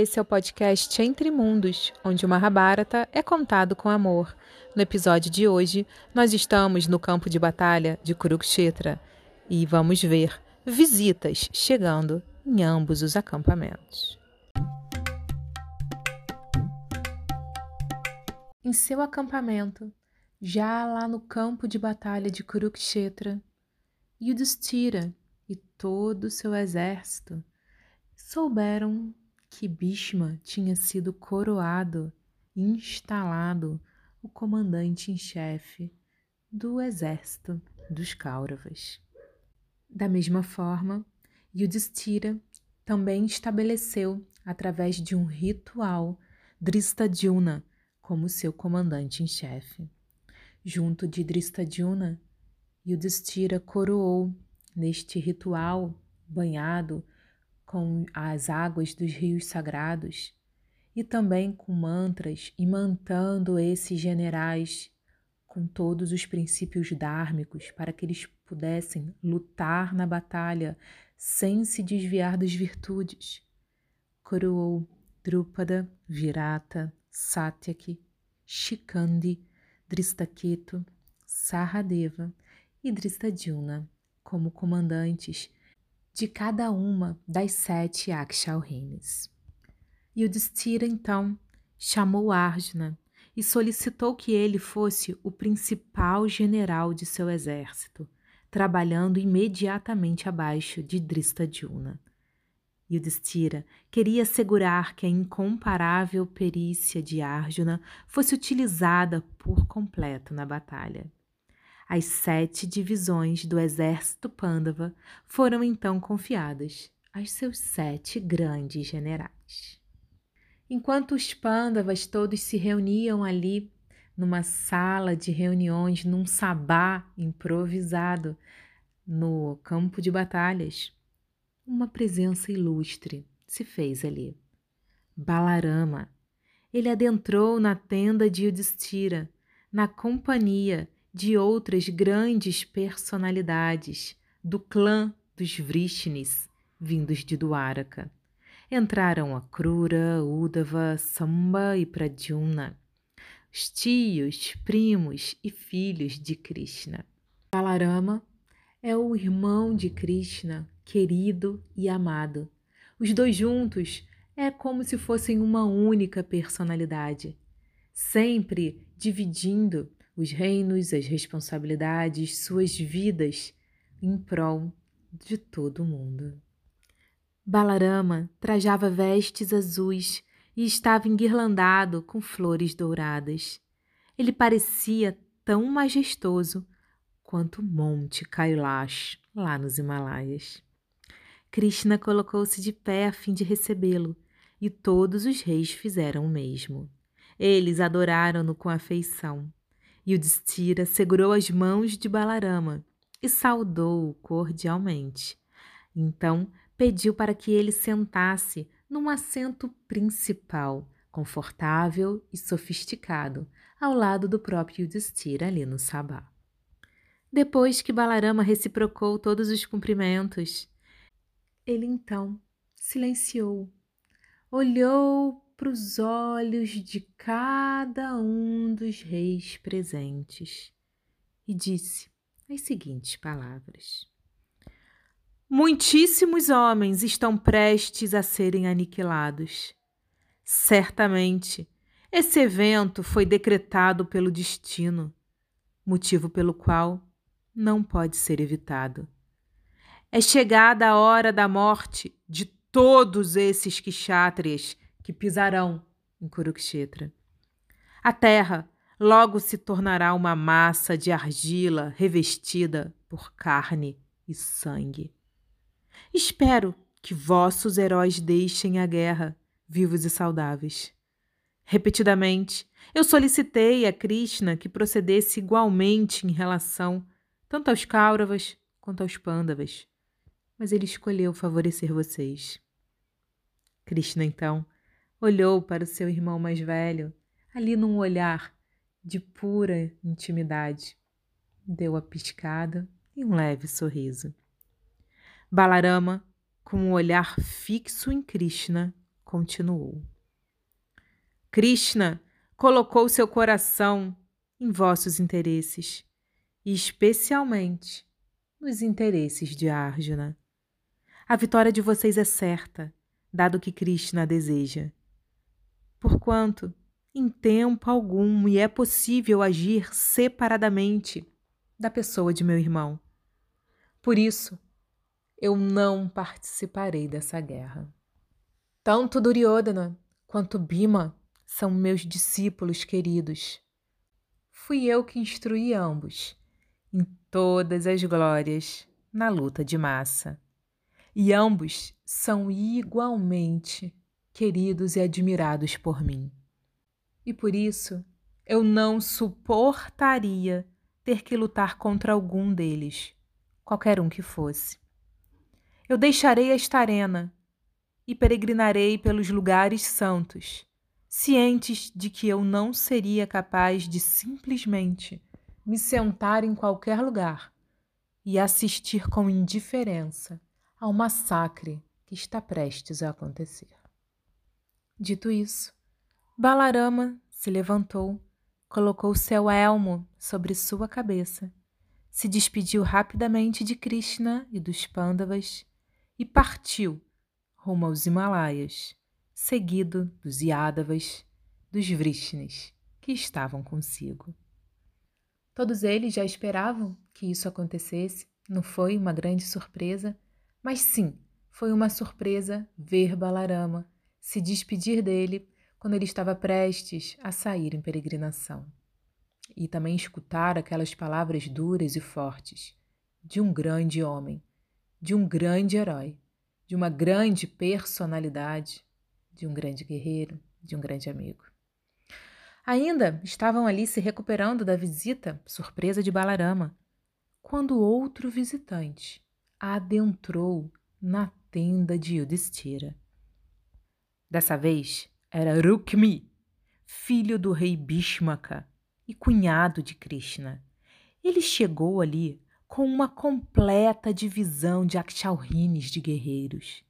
esse é o podcast Entre Mundos, onde o Mahabharata é contado com amor. No episódio de hoje, nós estamos no campo de batalha de Kurukshetra e vamos ver visitas chegando em ambos os acampamentos. Em seu acampamento, já lá no campo de batalha de Kurukshetra, Yudhishthira e todo o seu exército souberam que Bhishma tinha sido coroado e instalado o comandante em chefe do exército dos Kauravas. Da mesma forma, Yudhishthira também estabeleceu, através de um ritual, Drishtadyumna como seu comandante em chefe. Junto de Drishtadyumna, Yudhishthira coroou neste ritual banhado com as águas dos rios sagrados e também com mantras, imantando esses generais com todos os princípios dhármicos para que eles pudessem lutar na batalha sem se desviar das virtudes. Coroou Drupada, Virata, Satyaki, Shikandi, Drishtaketu, Sahadeva e Drishtadyumna como comandantes de cada uma das 7 Akshaurines. Yudhishthira, então, chamou Arjuna e solicitou que ele fosse o principal general de seu exército, trabalhando imediatamente abaixo de Drishtadyumna. Yudhishthira queria assegurar que a incomparável perícia de Arjuna fosse utilizada por completo na batalha. As 7 divisões do exército Pândava foram então confiadas aos seus 7 grandes generais. Enquanto os Pândavas todos se reuniam ali, numa sala de reuniões, num sabá improvisado no campo de batalhas, uma presença ilustre se fez ali. Balarama. Ele adentrou na tenda de Yudhishthira, na companhia de outras grandes personalidades do clã dos Vrishnis, vindos de Dwaraka. Entraram Akrura, Uddhava, Samba e Pradyumna, os tios, primos e filhos de Krishna. Balarama é o irmão de Krishna, querido e amado. Os dois juntos é como se fossem uma única personalidade, sempre dividindo os reinos, as responsabilidades, suas vidas em prol de todo mundo. Balarama trajava vestes azuis e estava enguirlandado com flores douradas. Ele parecia tão majestoso quanto o Monte Kailash, lá nos Himalaias. Krishna colocou-se de pé a fim de recebê-lo, e todos os reis fizeram o mesmo. Eles adoraram-no com afeição. Yudhishthira segurou as mãos de Balarama e saudou-o cordialmente. Então pediu para que ele sentasse num assento principal, confortável e sofisticado, ao lado do próprio Yudhishthira ali no sabá. Depois que Balarama reciprocou todos os cumprimentos, ele então silenciou, olhou para os olhos de cada um dos reis presentes e disse as seguintes palavras: muitíssimos homens estão prestes a serem aniquilados. Certamente, esse evento foi decretado pelo destino, motivo pelo qual não pode ser evitado. É chegada a hora da morte de todos esses kshatriyas que pisarão em Kurukshetra. A terra logo se tornará uma massa de argila revestida por carne e sangue. Espero que vossos heróis deixem a guerra, vivos e saudáveis. Repetidamente, eu solicitei a Krishna que procedesse igualmente em relação tanto aos Kauravas quanto aos Pândavas, mas ele escolheu favorecer vocês. Krishna, então, olhou para o seu irmão mais velho, ali num olhar de pura intimidade. Deu a piscada e um leve sorriso. Balarama, com um olhar fixo em Krishna, continuou. Krishna colocou seu coração em vossos interesses, e especialmente nos interesses de Arjuna. A vitória de vocês é certa, dado que Krishna a deseja. Porquanto, em tempo algum me é possível agir separadamente da pessoa de meu irmão. Por isso, eu não participarei dessa guerra. Tanto Duryodhana quanto Bhima são meus discípulos queridos. Fui eu que instruí ambos em todas as glórias na luta de massa. E ambos são igualmente queridos e admirados por mim. E por isso, eu não suportaria ter que lutar contra algum deles, qualquer um que fosse. Eu deixarei esta arena e peregrinarei pelos lugares santos, cientes de que eu não seria capaz de simplesmente me sentar em qualquer lugar e assistir com indiferença ao massacre que está prestes a acontecer. Dito isso, Balarama se levantou, colocou seu elmo sobre sua cabeça, se despediu rapidamente de Krishna e dos Pandavas e partiu rumo aos Himalaias, seguido dos Yadavas, dos Vrishnis, que estavam consigo. Todos eles já esperavam que isso acontecesse, não foi uma grande surpresa, mas sim, foi uma surpresa ver Balarama se despedir dele quando ele estava prestes a sair em peregrinação. E também escutar aquelas palavras duras e fortes de um grande homem, de um grande herói, de uma grande personalidade, de um grande guerreiro, de um grande amigo. Ainda estavam ali se recuperando da visita surpresa de Balarama, quando outro visitante adentrou na tenda de Yudhishthira. Dessa vez era Rukmi, filho do rei Bhishmaka e cunhado de Krishna. Ele chegou ali com uma completa divisão de Akshauhines de guerreiros.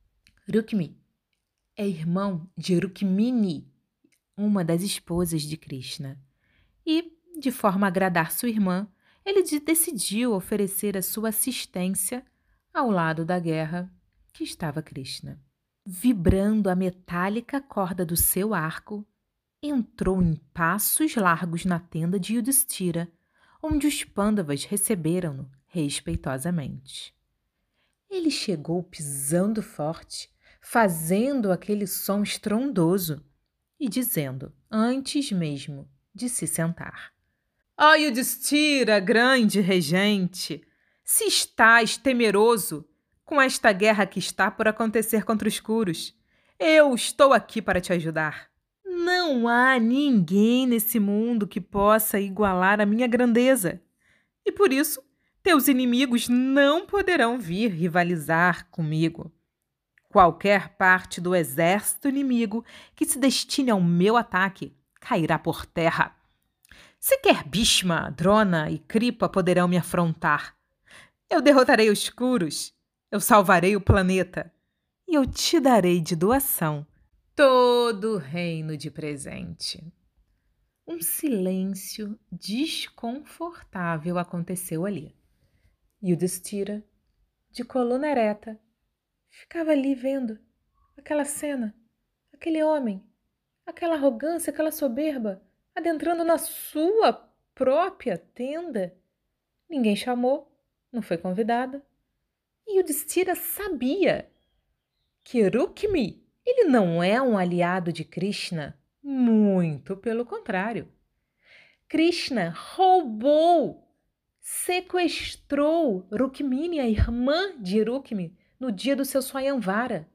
Rukmi é irmão de Rukmini, uma das esposas de Krishna. E, de forma a agradar sua irmã, ele decidiu oferecer a sua assistência ao lado da guerra que estava Krishna. Vibrando a metálica corda do seu arco, entrou em passos largos na tenda de Yudhishthira, onde os Pandavas receberam-no respeitosamente. Ele chegou pisando forte, fazendo aquele som estrondoso e dizendo, antes mesmo de se sentar: Ó Yudhishthira, grande regente, se estás temeroso com esta guerra que está por acontecer contra os Kurus, eu estou aqui para te ajudar. Não há ninguém nesse mundo que possa igualar a minha grandeza. E por isso, teus inimigos não poderão vir rivalizar comigo. Qualquer parte do exército inimigo que se destine ao meu ataque cairá por terra. Sequer Bhishma, Drona e Kripa poderão me afrontar. Eu derrotarei os Kurus, eu salvarei o planeta e eu te darei de doação todo o reino de presente. Um silêncio desconfortável aconteceu ali. Yudhishthira, de coluna ereta, ficava ali vendo aquela cena, aquele homem, aquela arrogância, aquela soberba, adentrando na sua própria tenda. Ninguém chamou, não foi convidado. E Yudhishthira sabia que Rukmi, ele não é um aliado de Krishna, muito pelo contrário. Krishna roubou, sequestrou Rukmini, a irmã de Rukmi, no dia do seu Swayamvara.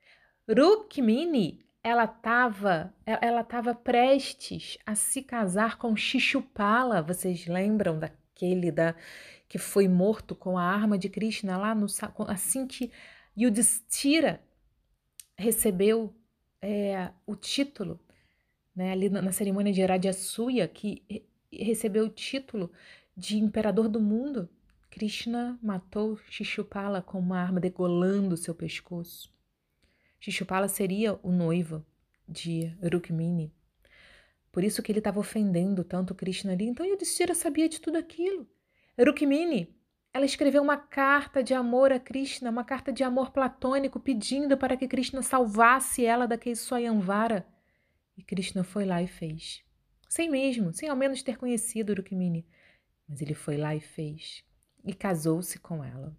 Rukmini, ela estava prestes a se casar com Shishupala. Vocês lembram daquele que foi morto com a arma de Krishna lá assim que Yudhishthira recebeu o título, né, ali na cerimônia de Rajasuya, que recebeu o título de imperador do mundo. Krishna matou Shishupala com uma arma degolando seu pescoço. Shishupala seria o noivo de Rukmini. Por isso que ele estava ofendendo tanto Krishna ali. Então Yudhishthira sabia de tudo aquilo. Rukmini, ela escreveu uma carta de amor a Krishna, uma carta de amor platônico, pedindo para que Krishna salvasse ela daquele Swayamvara. E Krishna foi lá e fez. Sem ao menos ter conhecido Rukmini. Mas ele foi lá e fez. E casou-se com ela.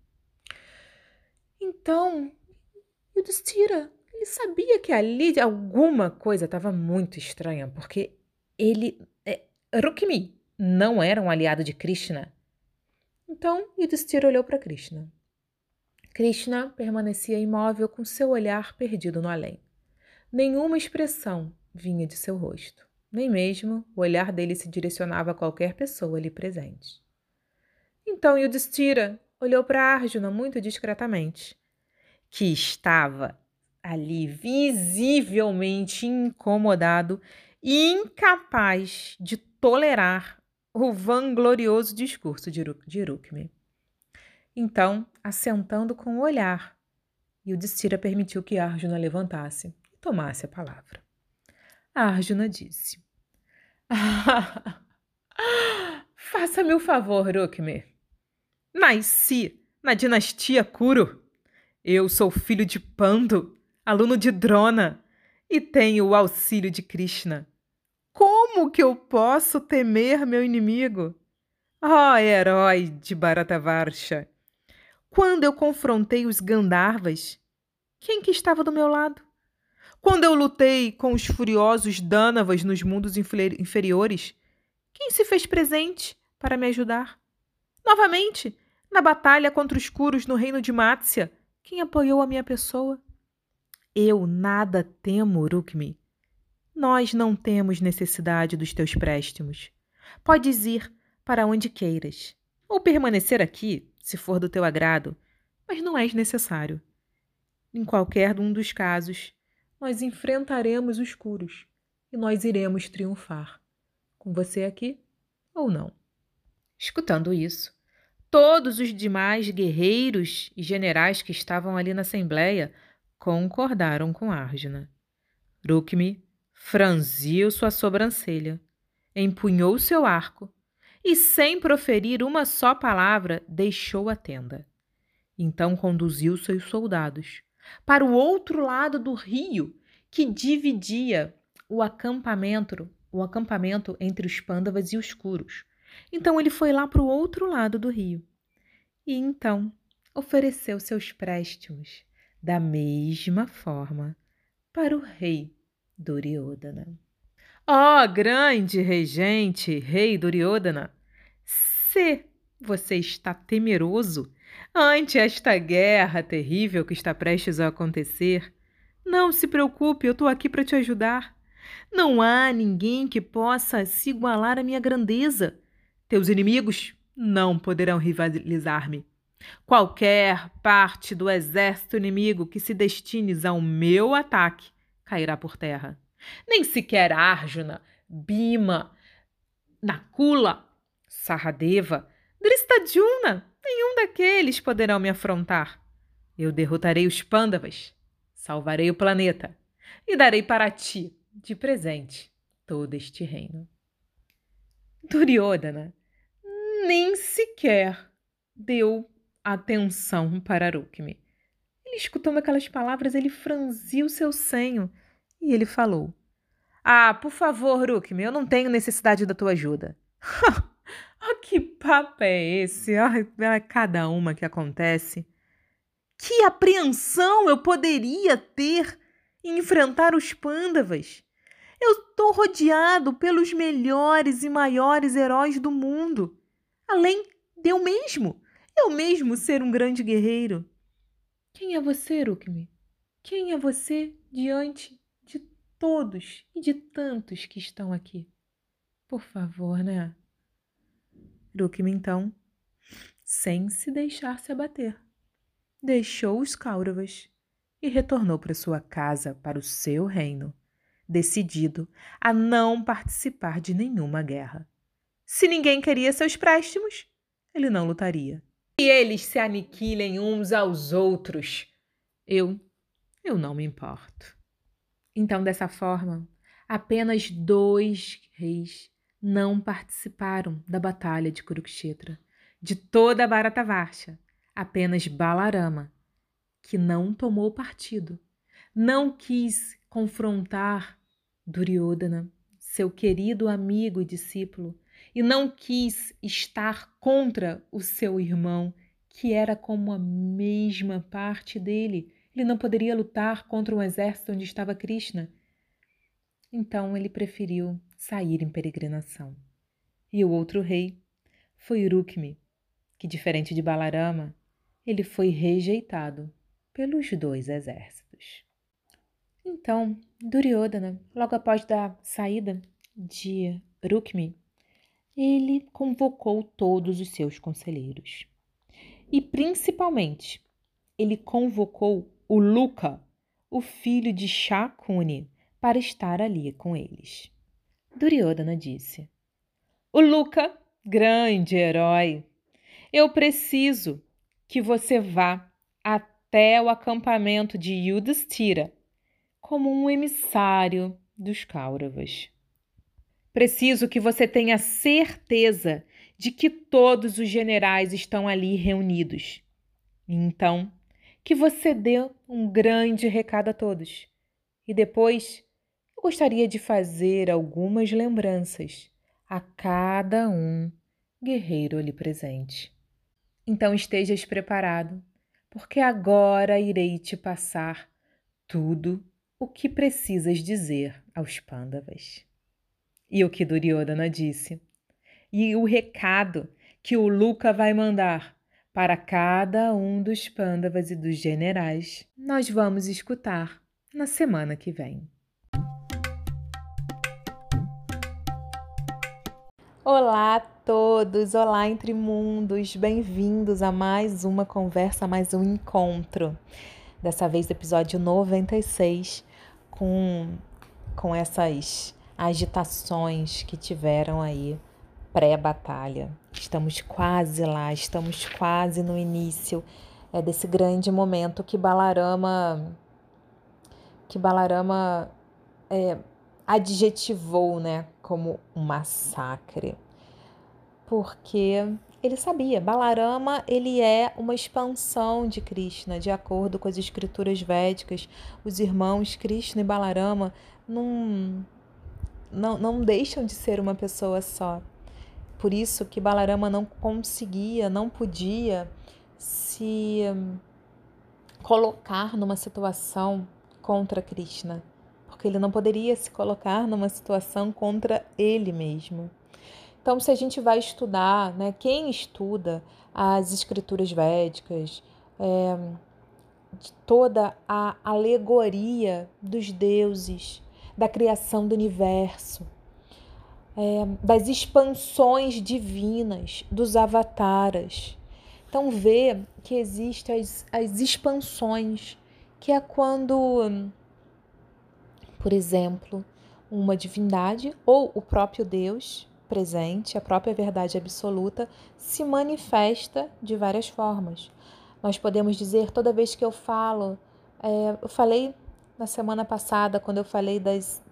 Então, Yudhishthira, ele sabia que ali alguma coisa estava muito estranha, porque Rukmini não era um aliado de Krishna. Então, Yudhishthira olhou para Krishna. Krishna permanecia imóvel com seu olhar perdido no além. Nenhuma expressão vinha de seu rosto. Nem mesmo o olhar dele se direcionava a qualquer pessoa ali presente. Então Yudhishthira olhou para Arjuna muito discretamente, que estava ali visivelmente incomodado e incapaz de tolerar o vanglorioso discurso de Rukmini. Então, assentando com o olhar, Yudhishthira permitiu que Arjuna levantasse e tomasse a palavra. Arjuna disse: faça-me o favor, Rukmini. Nasci na dinastia Kuru. Eu sou filho de Pandu, aluno de Drona, e tenho o auxílio de Krishna. Como que eu posso temer meu inimigo? Herói de Bharatavarsha! Quando eu confrontei os Gandharvas, quem que estava do meu lado? Quando eu lutei com os furiosos Dânavas nos mundos inferiores, quem se fez presente para me ajudar? Novamente, na batalha contra os Kurus no reino de Matsya, quem apoiou a minha pessoa? Eu nada temo, Rukmini. Nós não temos necessidade dos teus préstimos. Podes ir para onde queiras, ou permanecer aqui, se for do teu agrado, mas não és necessário. Em qualquer um dos casos, nós enfrentaremos os Kurus e nós iremos triunfar, com você aqui ou não. Escutando isso, todos os demais guerreiros e generais que estavam ali na assembleia concordaram com Arjuna. Rukmini franziu sua sobrancelha, empunhou seu arco e, sem proferir uma só palavra, deixou a tenda. Então conduziu seus soldados para o outro lado do rio que dividia o acampamento entre os Pândavas e os Kurus. Então ele foi lá para o outro lado do rio e então ofereceu seus préstimos da mesma forma para o rei Duryodhana. Grande regente, rei Duryodhana, se você está temeroso ante esta guerra terrível que está prestes a acontecer, não se preocupe, eu estou aqui para te ajudar. Não há ninguém que possa se igualar à minha grandeza. Teus inimigos não poderão rivalizar-me. Qualquer parte do exército inimigo que se destine ao meu ataque cairá por terra. Nem sequer Arjuna, Bhima, Nakula, Sahadeva, Drishtadyumna, nenhum daqueles poderão me afrontar. Eu derrotarei os Pândavas, salvarei o planeta e darei para ti, de presente, todo este reino. Duryodhana nem sequer deu atenção para Rukmini. Ele, escutando aquelas palavras, ele franziu seu senho e ele falou: por favor, Rukmini, eu não tenho necessidade da tua ajuda. Que papo é esse? Cada uma que acontece. Que apreensão eu poderia ter em enfrentar os Pândavas? Eu estou rodeado pelos melhores e maiores heróis do mundo, além de eu mesmo ser um grande guerreiro. Quem é você, Rukmini? Quem é você diante de todos e de tantos que estão aqui? Por favor, né? Rukmini, então, sem se deixar se abater, deixou os Kauravas e retornou para sua casa, para o seu reino, decidido a não participar de nenhuma guerra. Se ninguém queria seus préstimos, ele não lutaria. E eles se aniquilem uns aos outros. Eu Eu não me importo. Então, dessa forma, apenas 2 reis não participaram da batalha de Kurukshetra. De toda a Bharatavarsha, apenas Balarama, que não tomou partido, não quis confrontar Duryodhana, seu querido amigo e discípulo, e não quis estar contra o seu irmão, que era como a mesma parte dele. Ele não poderia lutar contra um exército onde estava Krishna. Então ele preferiu sair em peregrinação. E o outro rei foi Rukmi, que, diferente de Balarama, ele foi rejeitado pelos 2 exércitos. Então, Duryodhana, logo após da saída de Rukmi, ele convocou todos os seus conselheiros. E, principalmente, ele convocou o Luca, o filho de Shakuni, para estar ali com eles. Duryodhana disse: "O Luca, grande herói, eu preciso que você vá até o acampamento de Yudhishthira como um emissário dos Kauravas. Preciso que você tenha certeza de que todos os generais estão ali reunidos. Então, que você dê um grande recado a todos. E depois, eu gostaria de fazer algumas lembranças a cada um guerreiro ali presente. Então estejas preparado, porque agora irei te passar tudo o que precisas dizer aos Pandavas." E o que Duryodhana disse, e o recado que o Luca vai mandar para cada um dos Pandavas e dos generais, nós vamos escutar na semana que vem. Olá a todos, olá entre mundos, bem-vindos a mais uma conversa, mais um encontro. Dessa vez episódio 96, com essas agitações que tiveram aí pré-batalha. Estamos quase lá, estamos quase no início desse grande momento que Balarama adjetivou, né, como um massacre. Porque ele sabia, Balarama ele é uma expansão de Krishna, de acordo com as escrituras védicas. Os irmãos Krishna e Balarama não deixam de ser uma pessoa só. Por isso que Balarama não podia se colocar numa situação contra Krishna, porque ele não poderia se colocar numa situação contra ele mesmo. Então, se a gente vai estudar, né, quem estuda as escrituras védicas, de toda a alegoria dos deuses, da criação do universo, das expansões divinas, dos avataras. Então, vê que existem as expansões, que é quando, por exemplo, uma divindade ou o próprio Deus presente, a própria verdade absoluta, se manifesta de várias formas. Nós podemos dizer, toda vez que eu falei na semana passada, quando eu falei das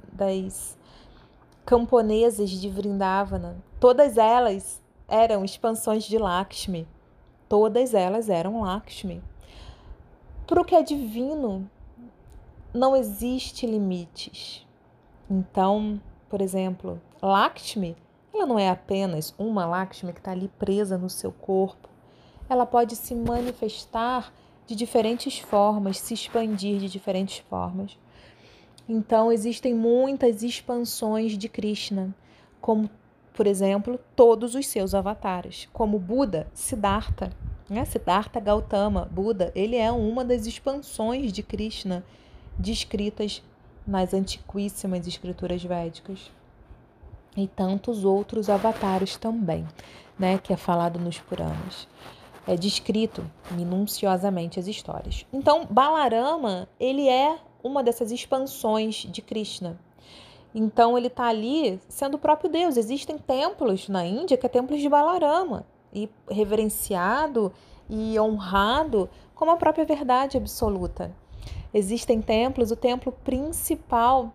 camponesas de Vrindavana, todas elas eram expansões de Lakshmi. Todas elas eram Lakshmi. Para o que é divino, não existe limites. Então, por exemplo, Lakshmi, ela não é apenas uma Lakshmi que está ali presa no seu corpo. Ela pode se manifestar de diferentes formas, se expandir de diferentes formas. Então, existem muitas expansões de Krishna, como, por exemplo, todos os seus avatares, como Buda, Siddhartha, né? Siddhartha Gautama, Buda, ele é uma das expansões de Krishna descritas nas antiquíssimas escrituras védicas. E tantos outros avatares também, né, que é falado nos Puranas. É descrito minuciosamente as histórias. Então, Balarama, ele é uma dessas expansões de Krishna. Então, ele está ali sendo o próprio Deus. Existem templos na Índia que é templos de Balarama, e reverenciado e honrado como a própria verdade absoluta. Existem templos, o templo principal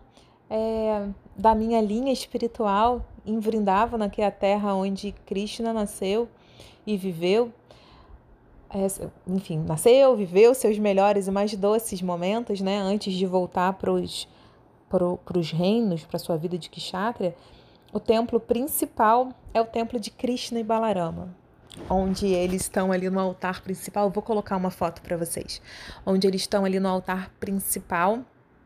da minha linha espiritual em Vrindavana, que é a terra onde Krishna nasceu e viveu. Enfim, nasceu, viveu seus melhores e mais doces momentos, né, antes de voltar para os reinos, para a sua vida de Kshatriya. O templo principal é o templo de Krishna e Balarama, onde eles estão ali no altar principal. Eu vou colocar uma foto para vocês. Onde eles estão ali no altar principal.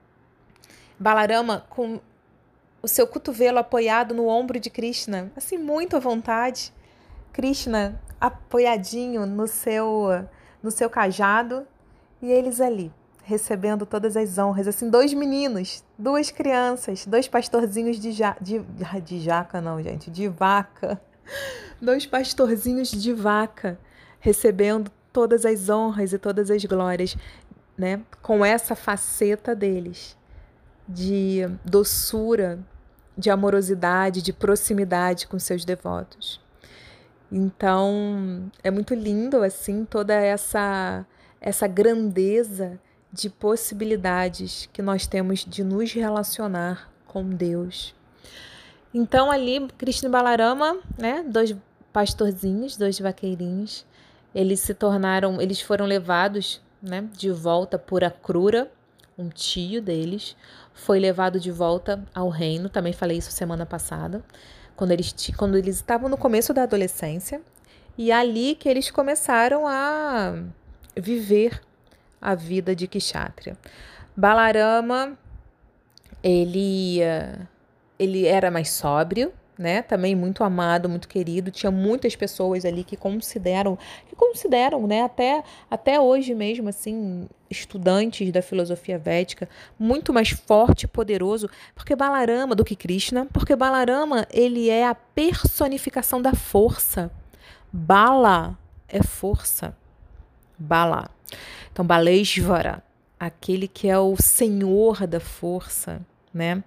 Balarama com o seu cotovelo apoiado no ombro de Krishna, assim, muito à vontade. Krishna apoiadinho no seu cajado, e eles ali, recebendo todas as honras, assim, 2 meninos, 2 crianças, 2 pastorzinhos de jaca não, gente, de vaca, 2 pastorzinhos de vaca, recebendo todas as honras e todas as glórias, né, com essa faceta deles, de doçura, de amorosidade, de proximidade com seus devotos. Então, é muito lindo, assim, toda essa grandeza de possibilidades que nós temos de nos relacionar com Deus. Então, ali, Krishna e Balarama, né, 2 pastorzinhos, 2 vaqueirinhos, eles foram levados, né, de volta por Akrura, um tio deles, foi levado de volta ao reino, também falei isso semana passada, quando eles estavam no começo da adolescência, e ali que eles começaram a viver a vida de Kshatriya. Balarama, ele era mais sóbrio, né? Também muito amado, muito querido. Tinha muitas pessoas ali que consideram, né? Até hoje mesmo, assim, estudantes da filosofia védica, muito mais forte e poderoso do que Krishna, porque Balarama, ele é a personificação da força. Bala é força. Bala. Então, Baleshvara, aquele que é o senhor da força, né?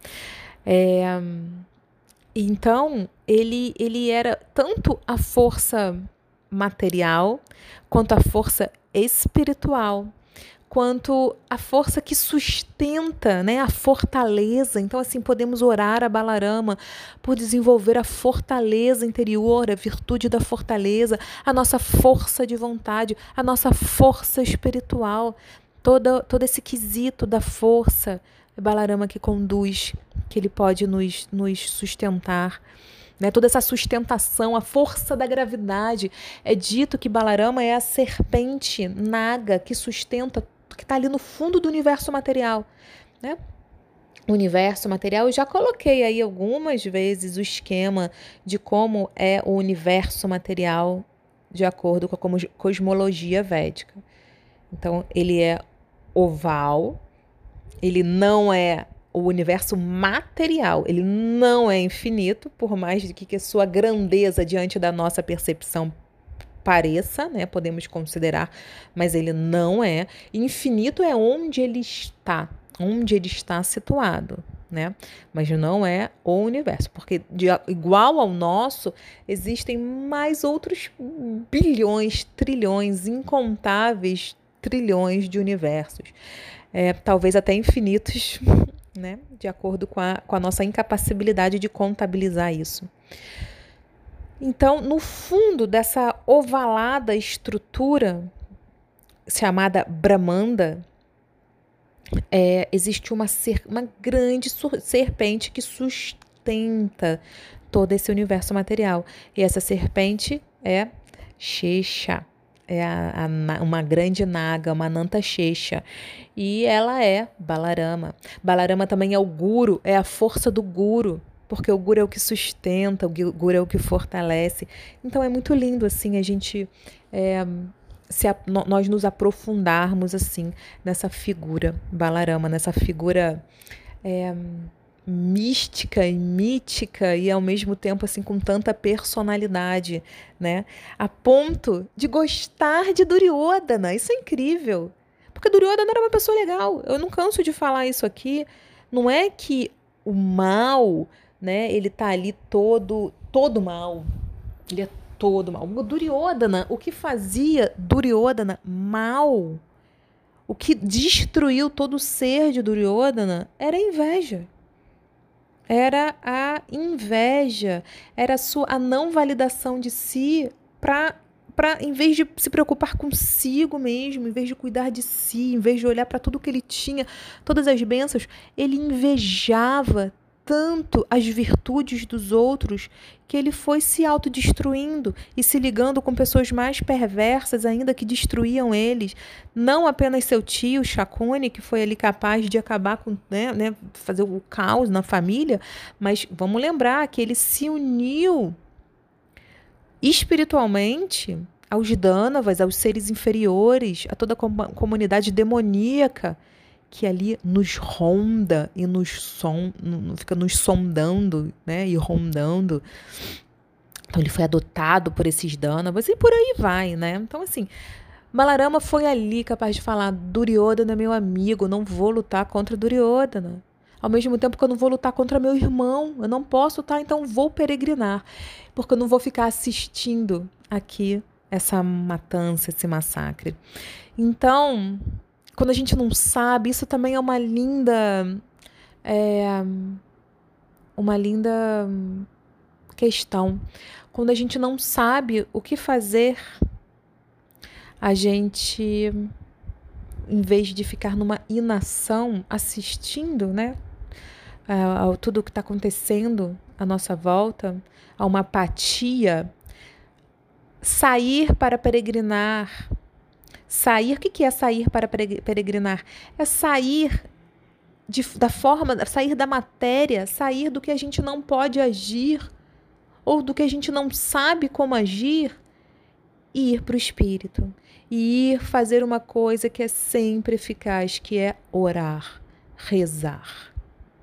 Então, ele era tanto a força material, quanto a força espiritual, quanto a força que sustenta, né, a fortaleza. Então, assim, podemos orar a Balarama por desenvolver a fortaleza interior, a virtude da fortaleza, a nossa força de vontade, a nossa força espiritual, todo esse quesito da força. É Balarama que conduz, que ele pode nos sustentar, né? Toda essa sustentação, a força da gravidade. É dito que Balarama é a serpente naga que sustenta, que está ali no fundo do universo material, né? O universo material, eu já coloquei aí algumas vezes o esquema de como é o universo material de acordo com a cosmologia védica. Então, ele é oval, ele não é o universo material, ele não é infinito, por mais que a sua grandeza diante da nossa percepção pareça, né? Podemos considerar, mas ele não é. Infinito é onde ele está situado, né? Mas não é o universo, porque igual ao nosso, existem mais outros bilhões, trilhões, incontáveis trilhões de universos. Talvez até infinitos, né? De acordo com a nossa incapacidade de contabilizar isso. Então, no fundo dessa ovalada estrutura chamada Brahmanda, existe uma grande serpente que sustenta todo esse universo material. E essa serpente é Shesha. É uma grande naga, uma Ananta Shesha. E ela é Balarama. Balarama também é o Guru, é a força do Guru, porque o Guru é o que sustenta, o Guru é o que fortalece. Então é muito lindo assim a gente nós nos aprofundarmos assim nessa figura Balarama, nessa figura mística e mítica e ao mesmo tempo assim com tanta personalidade, né? A ponto de gostar de Duryodhana. Isso é incrível. Porque Duryodhana era uma pessoa legal. Eu não canso de falar isso aqui. Não é que o mal, né, ele tá ali todo mal. Ele é todo mal. O Duryodhana, o que fazia Duryodhana mal? O que destruiu todo o ser de Duryodhana era a inveja. Era a inveja, era a não validação de si para em vez de se preocupar consigo mesmo, em vez de cuidar de si, em vez de olhar para tudo que ele tinha, todas as bênçãos, ele invejava tanto as virtudes dos outros que ele foi se autodestruindo e se ligando com pessoas mais perversas ainda que destruíam eles. Não apenas seu tio, Shakuni, que foi ali capaz de acabar com, fazer o caos na família, mas vamos lembrar que ele se uniu espiritualmente aos Dânavas, aos seres inferiores, a toda a comunidade demoníaca que ali nos ronda e fica nos sondando, né, e rondando. Então ele foi adotado por esses Dânavas e por aí vai, né? Então assim, Balarama foi ali capaz de falar: Duryodhana é meu amigo, não vou lutar contra Duryodhana. Ao mesmo tempo que eu não vou lutar contra meu irmão, eu não posso lutar, então vou peregrinar, porque eu não vou ficar assistindo aqui essa matança, esse massacre. Então, quando a gente não sabe, isso também é uma linda questão. Quando a gente não sabe o que fazer, a gente, em vez de ficar numa inação, assistindo, né, a tudo o que está acontecendo à nossa volta, a uma apatia, sair para peregrinar. Sair, o que é sair para peregrinar? É sair sair da matéria, sair do que a gente não pode agir, ou do que a gente não sabe como agir, e ir para o espírito. E ir fazer uma coisa que é sempre eficaz, que é orar, rezar.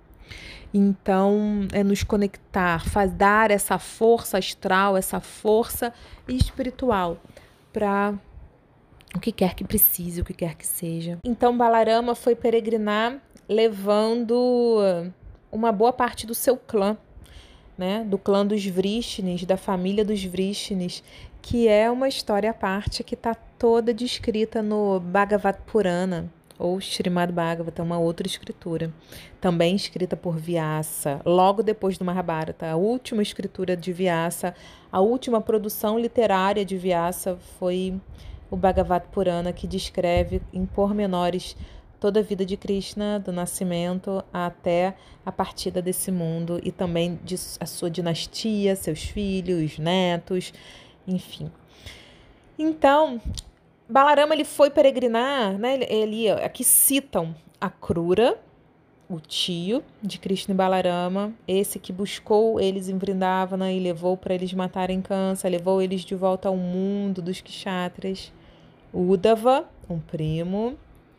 Então, é nos conectar, dar essa força astral, essa força espiritual para o que quer que precise, o que quer que seja. Então, Balarama foi peregrinar levando uma boa parte do seu clã, né? Do clã dos Vrishnis, da família dos Vrishnis, que é uma história à parte que está toda descrita no Bhagavad Purana, ou Srimad Bhagavatam, uma outra escritura, também escrita por Vyasa, logo depois do Mahabharata. A última escritura de Vyasa, a última produção literária de Vyasa foi o Bhagavad Purana, que descreve em pormenores toda a vida de Krishna, do nascimento até a partida desse mundo, e também a sua dinastia, seus filhos, netos, enfim. Então, Balarama ele foi peregrinar, né? Aqui citam a Krura, o tio de Krishna e Balarama, esse que buscou eles em Vrindavana e levou para eles matarem Kansa, levou eles de volta ao mundo dos kshatras. Uddhava, um primo.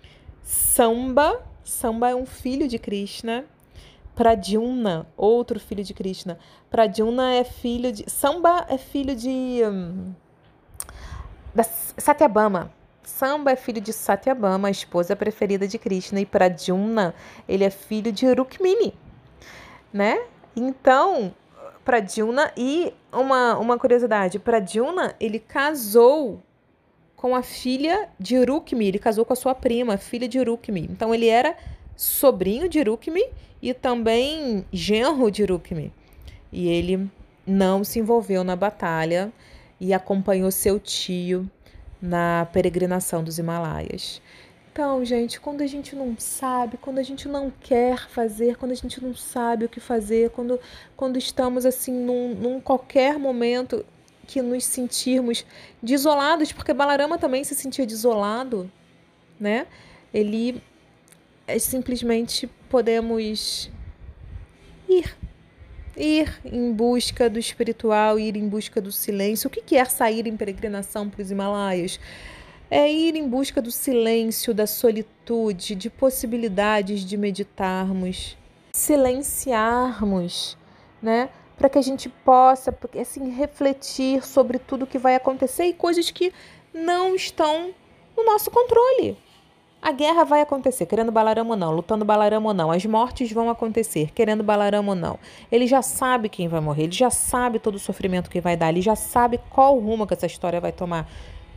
Samba é um filho de Krishna. Pradyumna, outro filho de Krishna. Pradyumna é filho de... Samba é filho de... da Satyabhama. Samba é filho de Satyabhama, a esposa preferida de Krishna. E Pradyumna, ele é filho de Rukmini, né? Então, Pradyumna... E uma curiosidade. Pradyumna, ele casou com a filha de Rukmi, ele casou com a sua prima, filha de Rukmi. Então ele era sobrinho de Rukmi e também genro de Rukmi. E ele não se envolveu na batalha e acompanhou seu tio na peregrinação dos Himalaias. Então, gente, quando a gente não sabe, quando a gente não quer fazer, quando a gente não sabe o que fazer, quando estamos assim num qualquer momento que nos sentirmos desolados, porque Balarama também se sentia desolado, né? Ele simplesmente podemos ir em busca do espiritual, ir em busca do silêncio. O que é sair em peregrinação para os Himalaias? É ir em busca do silêncio, da solitude, de possibilidades de meditarmos, silenciarmos, né? Para que a gente possa, assim, refletir sobre tudo que vai acontecer e coisas que não estão no nosso controle. A guerra vai acontecer, querendo Balarama ou não, lutando Balarama ou não. As mortes vão acontecer, querendo Balarama ou não. Ele já sabe quem vai morrer, ele já sabe todo o sofrimento que vai dar, ele já sabe qual rumo que essa história vai tomar.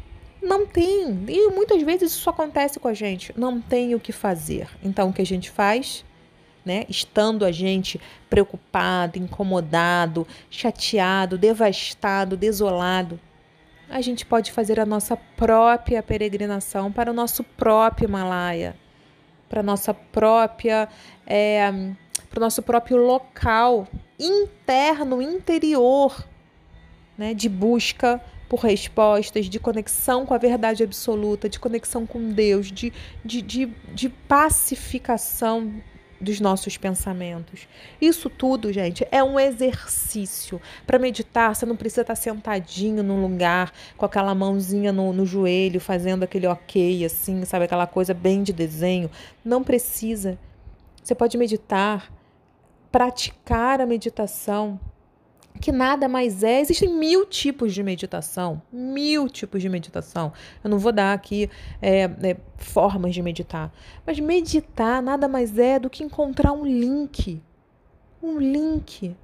Não tem. E muitas vezes isso acontece com a gente. Não tem o que fazer. Então, o que a gente faz, né? Estando a gente preocupado, incomodado, chateado, devastado, desolado, a gente pode fazer a nossa própria peregrinação para o nosso próprio Himalaia, para a nossa própria, para o nosso próprio local interno, interior, né, de busca por respostas, de conexão com a verdade absoluta, de conexão com Deus, de pacificação dos nossos pensamentos. Isso tudo, gente, é um exercício. Para meditar, você não precisa estar sentadinho num lugar, com aquela mãozinha no joelho, fazendo aquele ok, assim, sabe? Aquela coisa bem de desenho. Não precisa. Você pode meditar, praticar a meditação, que nada mais é. Existem 1000 tipos de meditação. 1000 tipos de meditação. Eu não vou dar aqui formas de meditar. Mas meditar nada mais é do que encontrar um link. Um link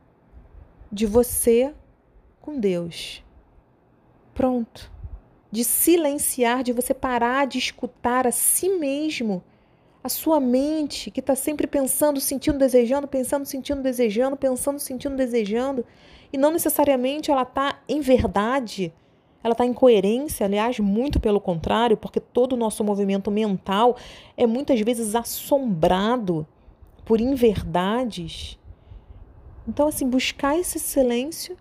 de você com Deus. Pronto. De silenciar, de você parar de escutar a si mesmo. A sua mente, que está sempre pensando, sentindo, desejando, pensando, sentindo, desejando, pensando, sentindo, desejando, e não necessariamente ela está em verdade, ela está em coerência, aliás, muito pelo contrário, porque todo o nosso movimento mental é muitas vezes assombrado por inverdades. Então, assim, buscar esse silêncio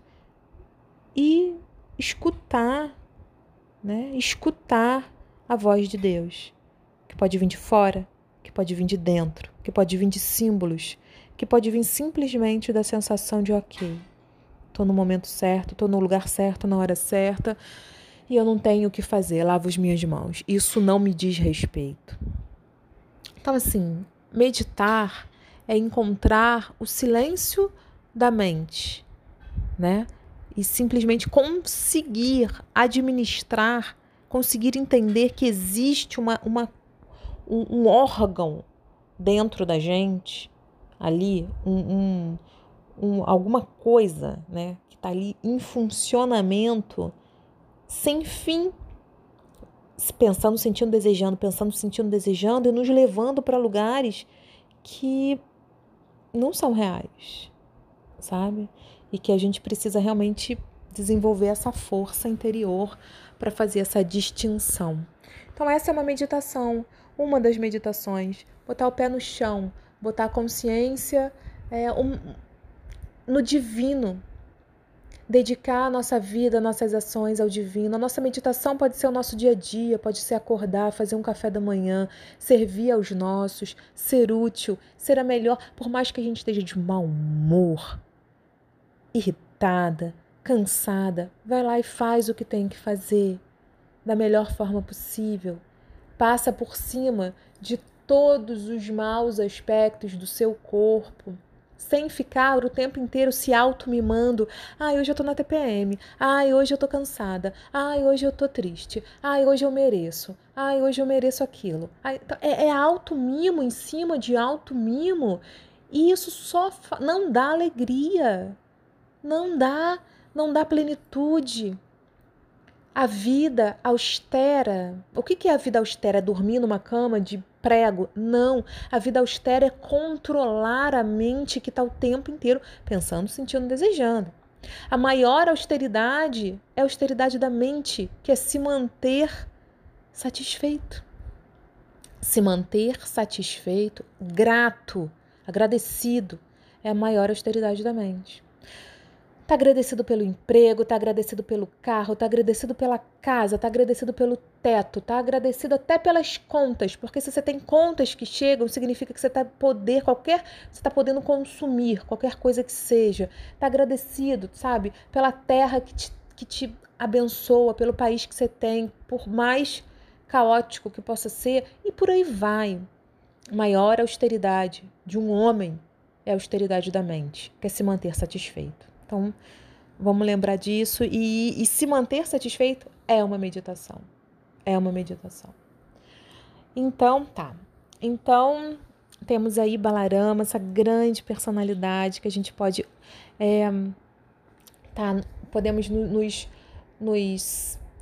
e escutar, né? Escutar a voz de Deus, que pode vir de fora, que pode vir de dentro, que pode vir de símbolos, que pode vir simplesmente da sensação de ok, estou no momento certo, estou no lugar certo, na hora certa, e eu não tenho o que fazer, lavo as minhas mãos. Isso não me diz respeito. Então, assim, meditar é encontrar o silêncio da mente, né? E simplesmente conseguir administrar, conseguir entender que existe um órgão dentro da gente, ali, alguma coisa, né, que está ali em funcionamento, sem fim, pensando, sentindo, desejando, e nos levando para lugares que não são reais, sabe? E que a gente precisa realmente desenvolver essa força interior para fazer essa distinção. Então, essa é uma meditação, uma das meditações. Botar o pé no chão, botar a consciência no divino. Dedicar a nossa vida, nossas ações ao divino. A nossa meditação pode ser o nosso dia a dia, pode ser acordar, fazer um café da manhã, servir aos nossos, ser útil, ser a melhor, por mais que a gente esteja de mau humor, irritada, cansada, vai lá e faz o que tem que fazer da melhor forma possível. Passa por cima de todos os maus aspectos do seu corpo, sem ficar o tempo inteiro se auto-mimando. Ai, hoje eu tô na TPM. Ai, hoje eu tô cansada. Ai, hoje eu tô triste. Ai, hoje eu mereço. Ai, hoje eu mereço aquilo. Ai, é auto-mimo em cima de auto-mimo. E isso só não dá alegria. Não dá plenitude. A vida austera. O que é a vida austera? É dormir numa cama de prego? Não. A vida austera é controlar a mente que está o tempo inteiro pensando, sentindo, desejando. A maior austeridade é a austeridade da mente, que é se manter satisfeito. Se manter satisfeito, grato, agradecido, é a maior austeridade da mente. Está agradecido pelo emprego, está agradecido pelo carro, está agradecido pela casa, está agradecido pelo teto, está agradecido até pelas contas, porque se você tem contas que chegam, significa que você está podendo consumir qualquer coisa que seja. Está agradecido, sabe, pela terra que te abençoa, pelo país que você tem, por mais caótico que possa ser, e por aí vai. A maior austeridade de um homem é a austeridade da mente, que é se manter satisfeito. Então, vamos lembrar disso e se manter satisfeito é uma meditação. É uma meditação. Então, tá. Então, temos aí Balarama, essa grande personalidade que a gente pode... podemos nos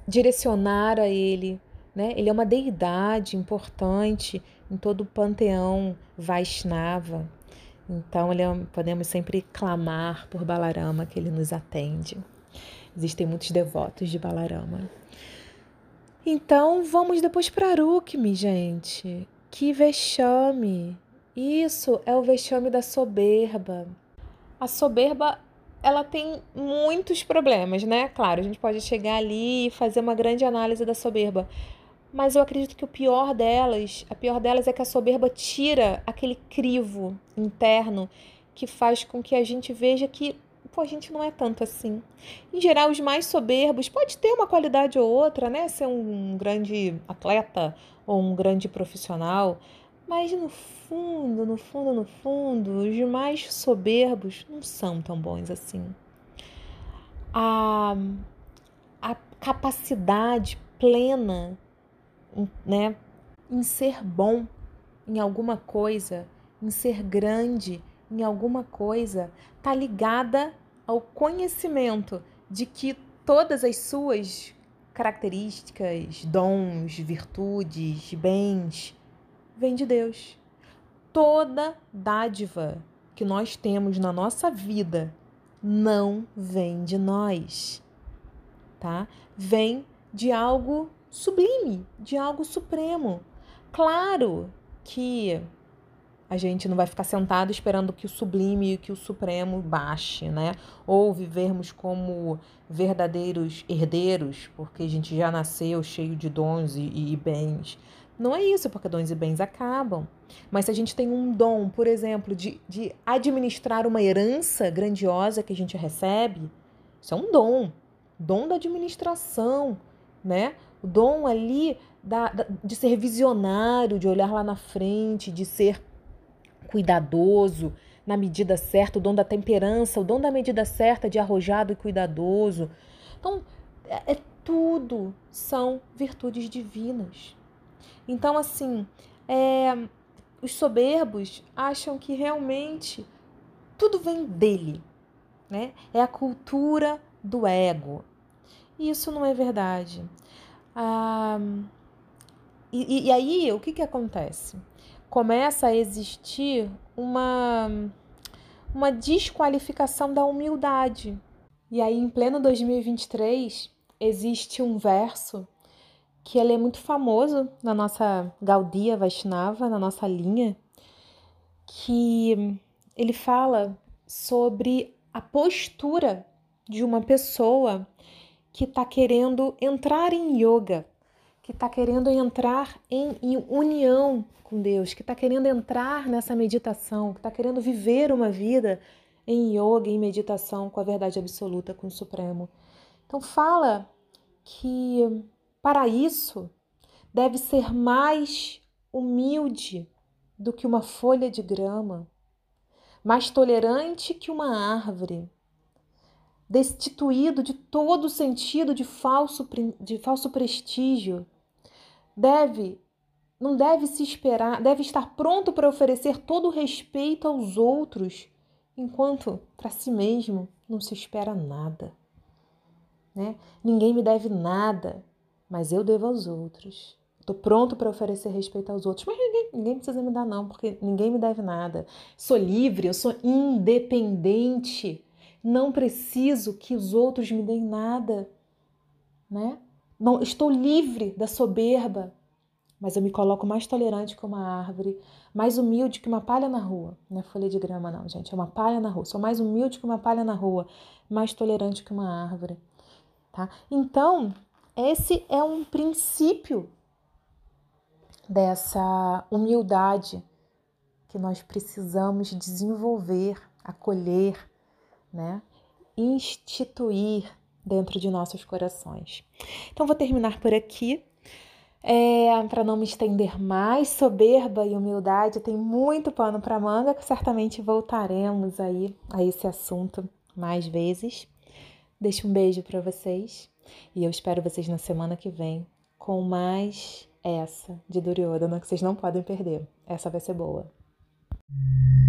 direcionar a ele, né? Ele é uma deidade importante em todo o panteão Vaishnava. Então, podemos sempre clamar por Balarama, que ele nos atende. Existem muitos devotos de Balarama. Então, vamos depois para Arukmi, gente. Que vexame! Isso é o vexame da soberba. A soberba, ela tem muitos problemas, né? Claro, a gente pode chegar ali e fazer uma grande análise da soberba. Mas eu acredito que a pior delas é que a soberba tira aquele crivo interno que faz com que a gente veja que, a gente não é tanto assim. Em geral, os mais soberbos pode ter uma qualidade ou outra, né? Ser um grande atleta ou um grande profissional, mas no fundo, os mais soberbos não são tão bons assim. A capacidade plena, né, em ser bom em alguma coisa, em ser grande em alguma coisa, está ligada ao conhecimento de que todas as suas características, dons, virtudes, bens, vêm de Deus. Toda dádiva que nós temos na nossa vida não vem de nós, tá? Vem de algo sublime, de algo supremo. Claro que a gente não vai ficar sentado esperando que o sublime e que o supremo baixe, né? Ou vivermos como verdadeiros herdeiros, porque a gente já nasceu cheio de dons e bens. Não é isso, porque dons e bens acabam. Mas se a gente tem um dom, por exemplo, de administrar uma herança grandiosa que a gente recebe, isso é um dom. Dom da administração, né? O dom ali de ser visionário, de olhar lá na frente, de ser cuidadoso na medida certa, o dom da temperança, o dom da medida certa, de arrojado e cuidadoso. Então, tudo são virtudes divinas. Então, assim, os soberbos acham que realmente tudo vem dele, né? É a cultura do ego. E isso não é verdade. E aí, o que acontece? Começa a existir uma desqualificação da humildade. E aí, em pleno 2023, existe um verso que ele é muito famoso na nossa Gaudiya Vaishnava, na nossa linha, que ele fala sobre a postura de uma pessoa que está querendo entrar em yoga, que está querendo entrar em união com Deus, que está querendo entrar nessa meditação, que está querendo viver uma vida em yoga, em meditação com a verdade absoluta, com o Supremo. Então fala que para isso deve ser mais humilde do que uma folha de grama, mais tolerante que uma árvore, destituído de todo sentido de falso prestígio. Não deve se esperar, deve estar pronto para oferecer todo o respeito aos outros, enquanto para si mesmo não se espera nada, né? Ninguém me deve nada, mas eu devo aos outros. Estou pronto para oferecer respeito aos outros, mas ninguém precisa me dar não, porque ninguém me deve nada. Sou livre, eu sou independente, não preciso que os outros me deem nada, né? Não, estou livre da soberba, mas eu me coloco mais tolerante que uma árvore, mais humilde que uma palha na rua. Não é folha de grama não, gente, é uma palha na rua. Sou mais humilde que uma palha na rua, mais tolerante que uma árvore, tá? Então, esse é um princípio dessa humildade que nós precisamos desenvolver, acolher, né? Instituir dentro de nossos corações. Então, vou terminar por aqui. Para não me estender mais, soberba e humildade, tem muito pano para manga, que certamente voltaremos aí a esse assunto mais vezes. Deixo um beijo para vocês e eu espero vocês na semana que vem com mais essa de Duryodhana, que vocês não podem perder. Essa vai ser boa.